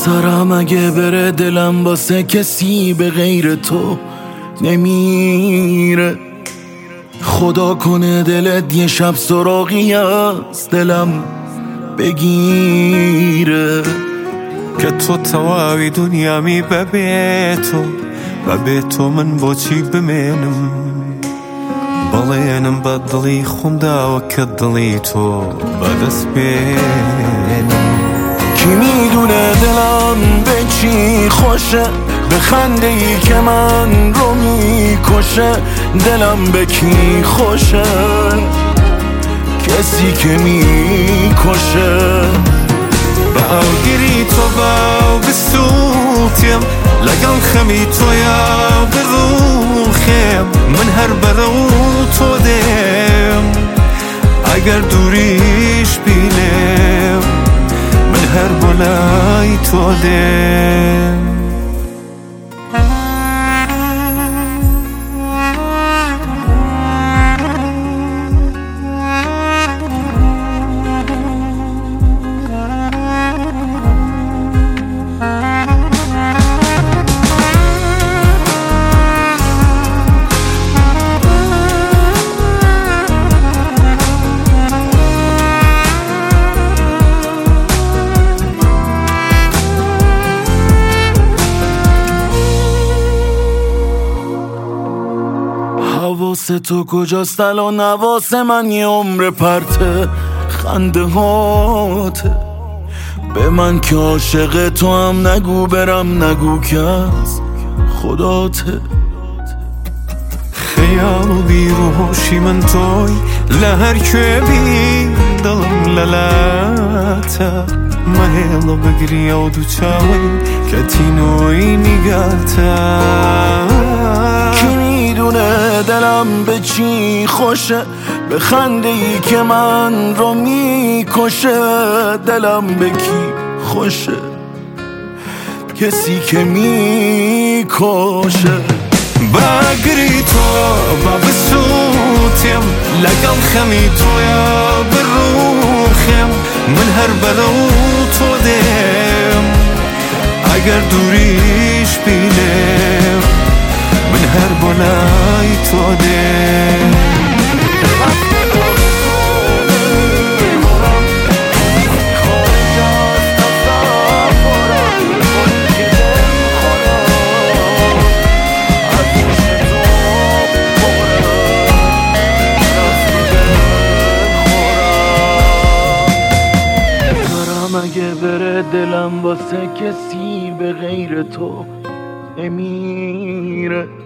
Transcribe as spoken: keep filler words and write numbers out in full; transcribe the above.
سرم اگه بره دلم واسه کسی به غیر تو نمیره. خدا کنه دلت یه شب سراغی از دلم بگیره که تو تواوی دنیامی ببی تو ببی تو من بۆ چی بمێنم بەڵێنم بە دڵی خۆمداوە کە دڵی تۆ بەدەست بێنم. کی میدونه دلم به چی خوشه، به خنده ای که من رو میکشه. دلم به کی خوشه؟ کسی که میکشه. بەئاوگری تۆ باو بسووتێم لەگەڵ خەمی تۆیا بڕوخێم من هەر بەرەو تۆ دێم ئەگەر دووریش بینێم من هەر بۆ لای تۆ دێم. حواس تو کجاست الان؟ حواس من یه عمر پرته خنده هاته. به من که عاشق تو هم نگو برم نگو که از خداته. خیال و بیروحشی من توی لهر کوێبی دڵم لەلاتە مەهێڵە بگریە و دوو چاوەی کە تینۆی نیگاتە. میدونه دلم به چی خوشه، به خنده ای که من رو میکشه. دلم به کی خوشه؟ کسی که میکشه. بەگری تۆ با بسووتێم لەگەڵ خەمی تۆیا بڕوخێم من هەر بەرەو تۆ دێم ئەگەر دووریش بینێم من هەر بۆ لای تۆ دێم. اگه بره دلم واسه کسی به غیر تو نمیره.